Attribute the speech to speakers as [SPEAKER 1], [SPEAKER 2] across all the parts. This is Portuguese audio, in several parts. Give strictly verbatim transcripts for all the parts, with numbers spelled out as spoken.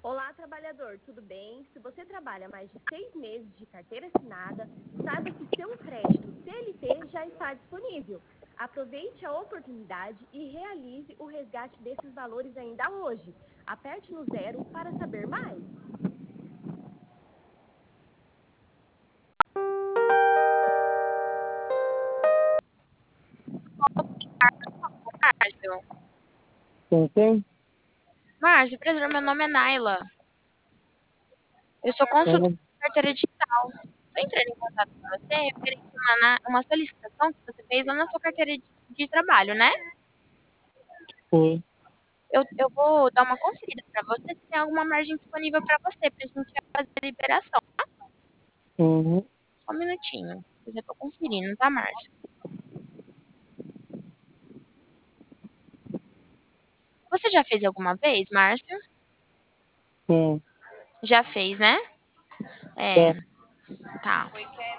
[SPEAKER 1] Olá, trabalhador, tudo bem? Se você trabalha mais de seis meses de carteira assinada, saiba que seu crédito C L T já está disponível. Aproveite a oportunidade e realize o resgate desses valores ainda hoje. Aperte no zero para saber mais.
[SPEAKER 2] Márcio.
[SPEAKER 3] Sim, sim.
[SPEAKER 2] Márcio, prazer, meu nome é Naila. Eu sou consultora
[SPEAKER 3] Sim,
[SPEAKER 2] de carteira digital. Estou entrando em contato com você, eu queria uma, na- uma solicitação que você fez lá na sua carteira de, de trabalho, né?
[SPEAKER 3] foi.
[SPEAKER 2] Eu, eu vou dar uma conferida para você se tem alguma margem disponível para você, para a gente fazer a liberação.
[SPEAKER 3] Uhum.
[SPEAKER 2] Só um minutinho. Eu já estou conferindo, tá, Márcio? Você já fez alguma vez, Márcio?
[SPEAKER 3] Sim.
[SPEAKER 2] Já fez, né?
[SPEAKER 3] Tá.
[SPEAKER 2] É, tá.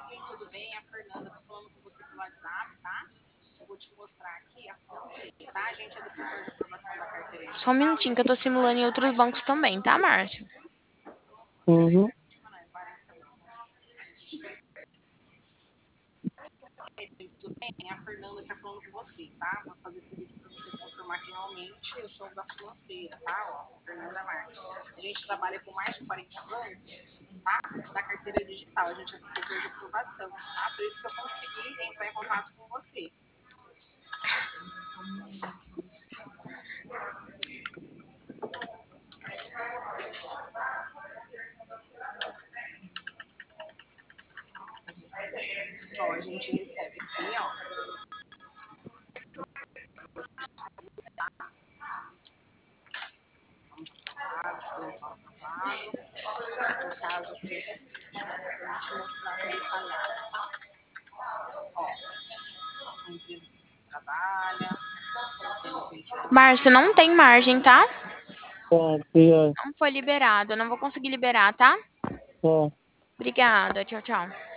[SPEAKER 2] Só um minutinho que eu tô simulando em outros bancos também, tá, Márcio?
[SPEAKER 3] Uhum.
[SPEAKER 2] Márcio, não tem margem, tá?
[SPEAKER 3] Tá, obrigado.
[SPEAKER 2] Não foi liberado. Eu não vou conseguir liberar, tá?
[SPEAKER 3] Tá.
[SPEAKER 2] Obrigada. Tchau, tchau.